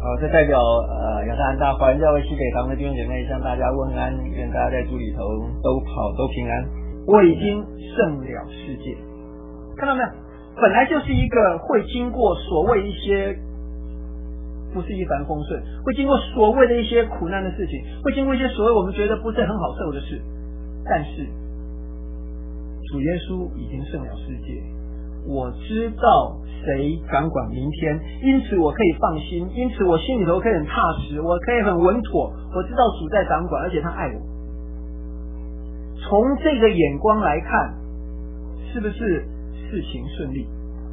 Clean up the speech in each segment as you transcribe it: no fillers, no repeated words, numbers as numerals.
这代表亚特兰大华人教会西北堂的弟兄姐妹向大家问安，愿大家在主里头都好都平安。我已经胜了世界，看到没有？本来就是一个会经过所谓一些不是一帆风顺，会经过所谓的一些苦难的事情，会经过一些所谓我们觉得不是很好受的事，但是主耶稣已经胜了世界，我知道谁掌管明天，因此我可以放心，因此我心里头可以很踏实，我可以很稳妥，我知道主在掌管，而且他爱我。从这个眼光来看，是不是事情顺利？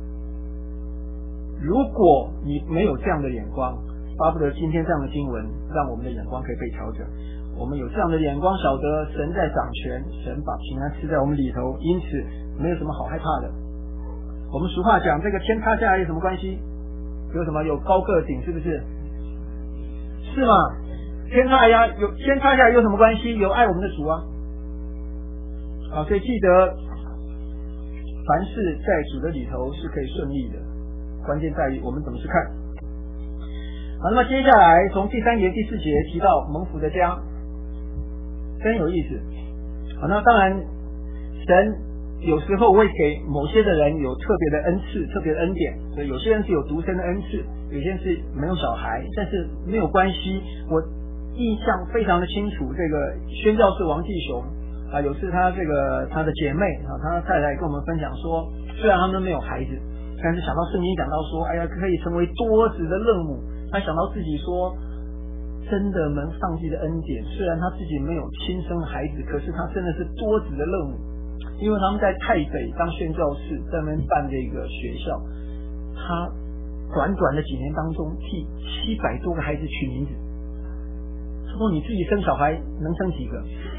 如果你没有这样的眼光，巴不得今天这样的经文让我们的眼光可以被调整。我们有这样的眼光，晓得神在掌权，神把平安赐在我们里头，因此没有什么好害怕的。我们俗话讲，这个天塌下来有什么关系？有什么？有高个顶，是不是？是吗？天塌下来有什么关系？有爱我们的主啊！所以记得，凡事在主的里头是可以顺利的，关键在于我们怎么去看。那么接下来从第3节第4节提到蒙福的家，真有意思。那当然神有时候会给某些的人有特别的恩赐，特别的恩典，所以有些人是有独生的恩赐，有些人是没有小孩，但是没有关系。我印象非常的清楚，这个宣教士王继雄有次他的姐妹他的太太跟我们分享说，虽然他们没有孩子，但是想到圣经讲到说，哎呀，可以成为多子的乐母，他想到自己说，真的蒙上帝的恩典，虽然他自己没有亲生的孩子，可是他真的是多子的乐母。因为他们在太北当宣教士，在那边办这个学校，他短短的几年当中替700多个孩子取名字。他说你自己生小孩能生几个？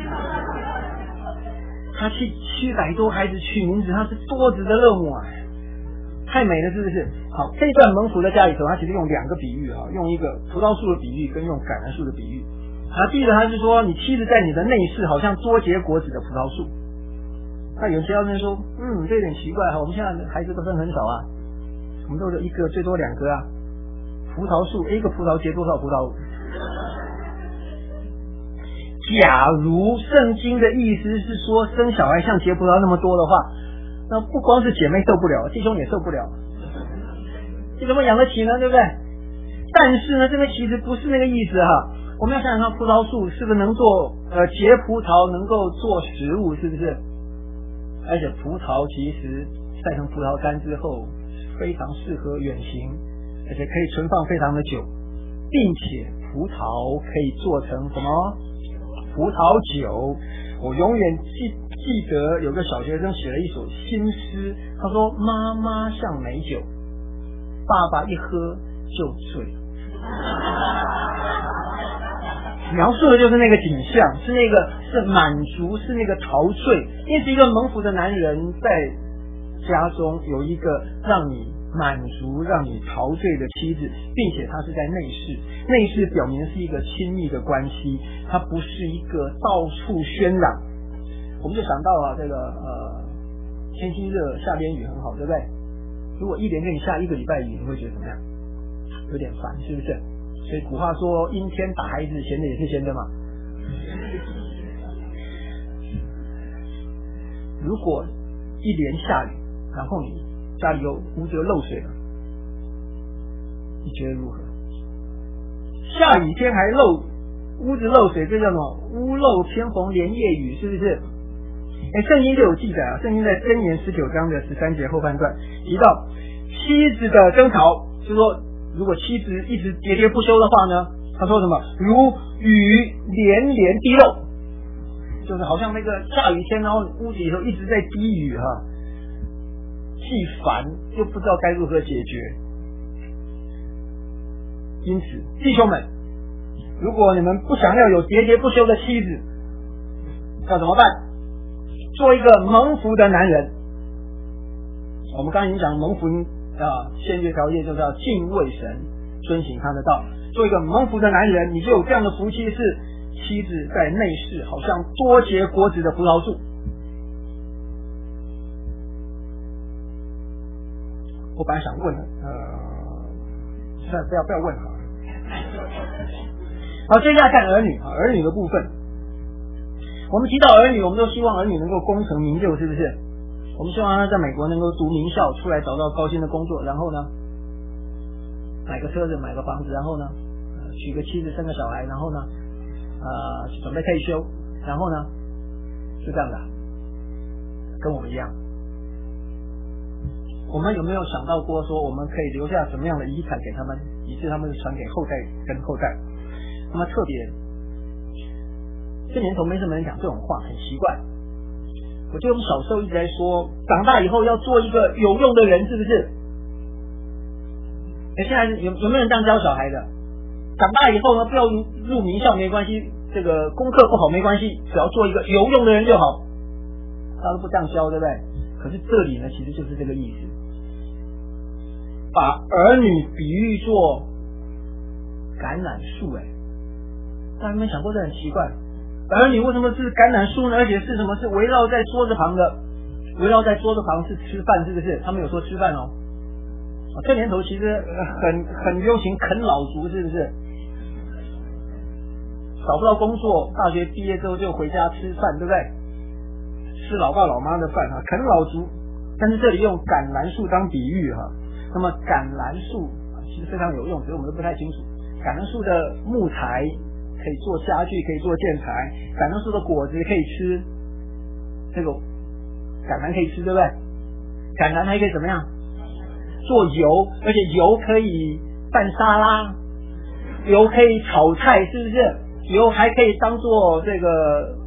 他替700多孩子取名字，他是多子的乐母啊，太美了，是不是？好，这一段蒙福的家里头，他其实用2个比喻用一个葡萄树的比喻跟用橄榄树的比喻。第一个他是说，你妻子在你的内室好像多结果子的葡萄树。那有些教练说，这有点奇怪我们现在孩子都生很少啊，我们都有1个最多2个啊。葡萄树一个葡萄结多少葡萄？假如圣经的意思是说生小孩像结葡萄那么多的话，那不光是姐妹受不了，弟兄也受不了，你怎么养得起呢？对不对？但是呢，这个其实不是那个意思我们要想想看，葡萄树是不是能做结葡萄，能够做食物，是不是？而且葡萄其实晒成葡萄干之后非常适合远行，而且可以存放非常的久，并且葡萄可以做成什么？葡萄酒。我永远记得有个小学生写了一首新诗，他说妈妈像美酒，爸爸一喝就醉。描述的就是那个景象，是满足，是那个陶醉。因此一个蒙福的男人在家中有一个让你满足让你陶醉的妻子，并且他是在内室，内室表明是一个亲密的关系，它不是一个到处喧嚷。我们就想到这个天气热下边雨很好，对不对？如果一连给你下1个礼拜雨，你会觉得怎么样？有点烦，是不是？所以古话说阴天打孩子，闲的也是闲的嘛。如果一连下雨，然后你家里屋子又漏水了，你觉得如何？下雨天还屋子漏水，这叫什么？屋漏偏逢连夜雨，是不是？圣经就有记载圣经在箴言19章的13节后半段提到妻子的争吵，就是说如果妻子一直喋喋不休的话呢，他说什么？如雨连连滴漏，就是好像那个下雨天，然后屋子里头一直在滴雨既烦又不知道该如何解决。因此弟兄们，如果你们不想要有喋喋不休的妻子，要怎么办？做一个蒙福的男人。我们刚才已经讲蒙福先决条件就是要敬畏神，遵行他的道。做一个蒙福的男人，你就有这样的福气，是妻子在内室好像多结果子的葡萄树。我本来想问不要问好，接下来看儿女，儿女的部分。我们提到儿女，我们都希望儿女能够功成名就，是不是？我们希望他在美国能够读名校，出来找到高薪的工作，然后呢，买个车子，买个房子，然后呢，娶个妻子，生个小孩，然后呢，准备退休，然后呢，是这样的，跟我们一样。我们有没有想到过说，我们可以留下什么样的遗产给他们，以致他们传给后代跟后代？那么特别，这年头没什么人讲这种话，很奇怪。我记得我们小时候一直在说，长大以后要做一个有用的人，是不是？现在有没有人这样教小孩的？长大以后呢，不要入名校没关系，这个功课不好没关系，只要做一个有用的人就好。大家都不这样教，对不对？可是这里呢，其实就是这个意思，把儿女比喻作橄榄树。大家有没有想过这很奇怪？儿女为什么是橄榄树呢？而且是什么？是围绕在桌子旁的，围绕在桌子旁是吃饭，是不是？他们有说吃饭哦。这年头其实很流行啃老族，是不是？找不到工作，大学毕业之后就回家吃饭，对不对？吃老爸老妈的饭啃老族。但是这里用橄榄树当比喻那么橄榄树其实非常有用，只是我们都不太清楚。橄榄树的木材可以做家具，可以做建材，橄榄树的果子可以吃，这个橄榄可以吃，对不对？橄榄还可以怎么样？做油，而且油可以拌沙拉，油可以炒菜，是不是？油还可以当做这个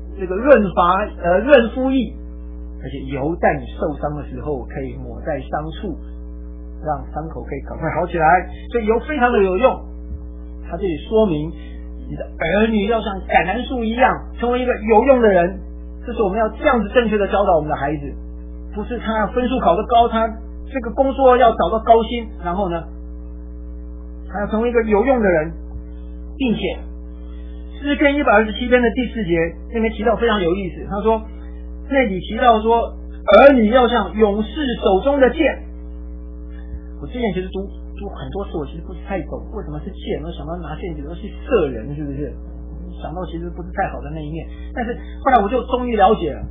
润肤液，而且油在你受伤的时候可以抹在伤处，让伤口可以赶快好起来，所以油非常的有用。它这里说明你的儿女要像橄榄树一样，成为一个有用的人。这是我们要这样子正确的教导我们的孩子，不是他分数考得高，他这个工作要找到高薪，然后呢，他要成为一个有用的人，并且诗篇127篇的第4节那边提到非常有意思，他说那里提到说儿女要像勇士手中的剑。我之前其实读很多次，我其实不是太懂为什么是剑，我想到拿剑只是去射人，是不是？想到其实不是太好的那一面，但是后来我就终于了解了，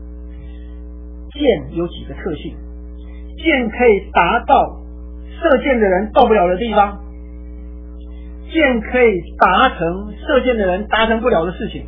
剑有几个特性。剑可以达到射箭的人到不了的地方，剑可以达成射箭的人达成不了的事情。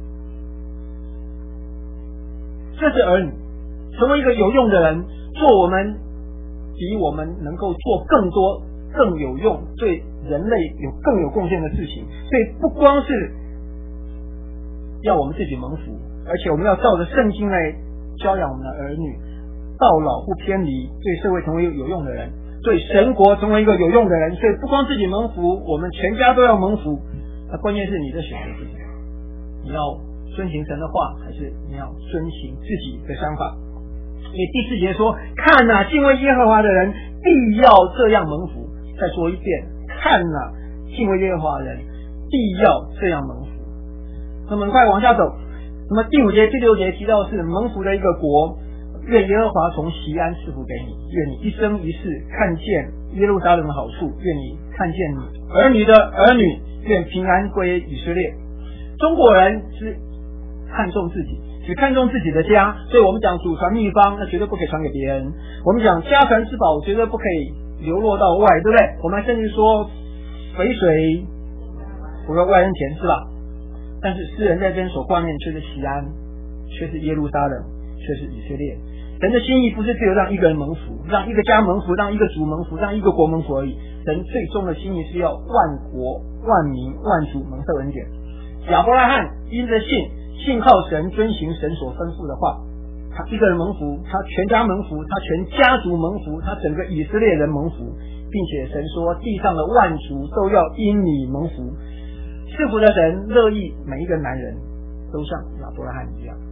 这是儿女成为一个有用的人，做我们比我们能够做更多更有用，对人类有更有贡献的事情。所以不光是要我们自己蒙福，而且我们要照着圣经来教养我们的儿女，到老不偏离，对社会成为一个有用的人，对神国成为一个有用的人。所以不光自己蒙福，我们全家都要蒙福。那关键是你的选择是什么？你要遵行神的话，还是你要遵行自己的想法？所以第4节说，看啊，敬畏耶和华的人必要这样蒙福。再说一遍，看啊，敬畏耶和华的人必要这样蒙福。那么快往下走，那么第5节第6节提到是蒙福的一个国，愿耶和华从锡安赐福给你，愿你一生一世看见耶路撒冷的好处，愿你看见你儿女的儿女，愿平安归以色列。中国人是看重自己，只看重自己的家，所以我们讲祖传秘方，那绝对不可以传给别人。我们讲家传之宝，绝对不可以流落到外，对不对？我们甚至说肥水不落外人田，是吧？但是诗人在这边所挂念却是锡安，却是耶路撒冷，却是以色列。神的心意不是只有让一个人蒙福，让一个家蒙福，让一个族蒙福，让一个国蒙福而已。神最终的心意是要万国万民万族蒙受恩典。亚伯拉罕因着信靠神，遵行神所吩咐的话，他一个人蒙福，他全家蒙福，他全家族蒙福，他整个以色列人蒙福，并且神说地上的万族都要因你蒙福。赐福的神乐意每一个男人都像亚伯拉罕一样，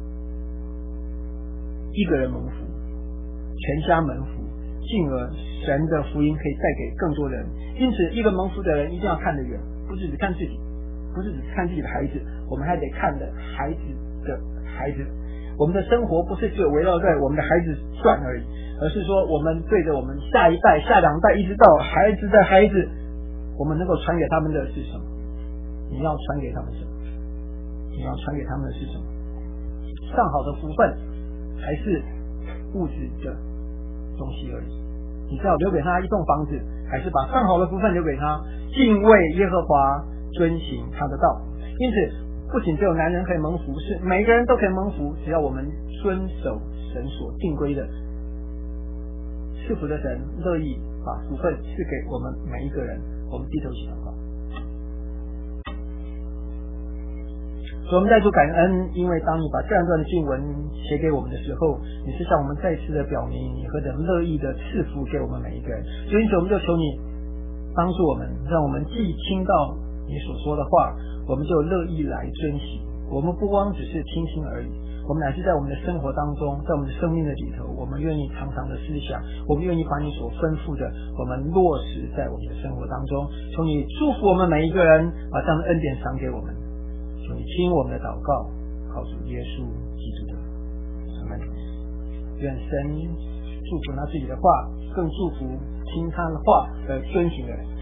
一个人蒙福，全家蒙福，进而神的福音可以带给更多人。因此一个蒙福的人一定要看得远，不是只看自己，不是只看自己的孩子，我们还得看的孩子的孩子。我们的生活不是只有围绕在我们的孩子转而已，而是说我们对着我们下一代下2代一直到孩子的孩子， 我们能够传给他们的是什么？你要传给他们什么？你要传给他们的是什么？上好的福分，还是物质的东西而已？你是要留给他一栋房子，还是把上好的福分留给他？敬畏耶和华，遵行他的道。因此不仅只有男人可以蒙福，是每个人都可以蒙福，只要我们遵守神所定规的。赐福的神乐意把福分赐给我们每一个人。我们低头祈祷告。所以我们在主感恩，因为当你把这样段的经文写给我们的时候，你是向我们再次的表明你何等乐意的赐福给我们每一个人。所以因此我们就求你帮助我们，让我们既听到你所说的话，我们就乐意来遵行。我们不光只是听听而已，我们乃是在我们的生活当中，在我们的生命的里头，我们愿意常常的思想，我们愿意把你所吩咐的我们落实在我们的生活当中。求你祝福我们每一个人，把这样的恩典赏给我们。求你听我们的祷告，靠主耶稣基督的阿们。愿神祝福他自己的话，更祝福听他的话的遵行的人。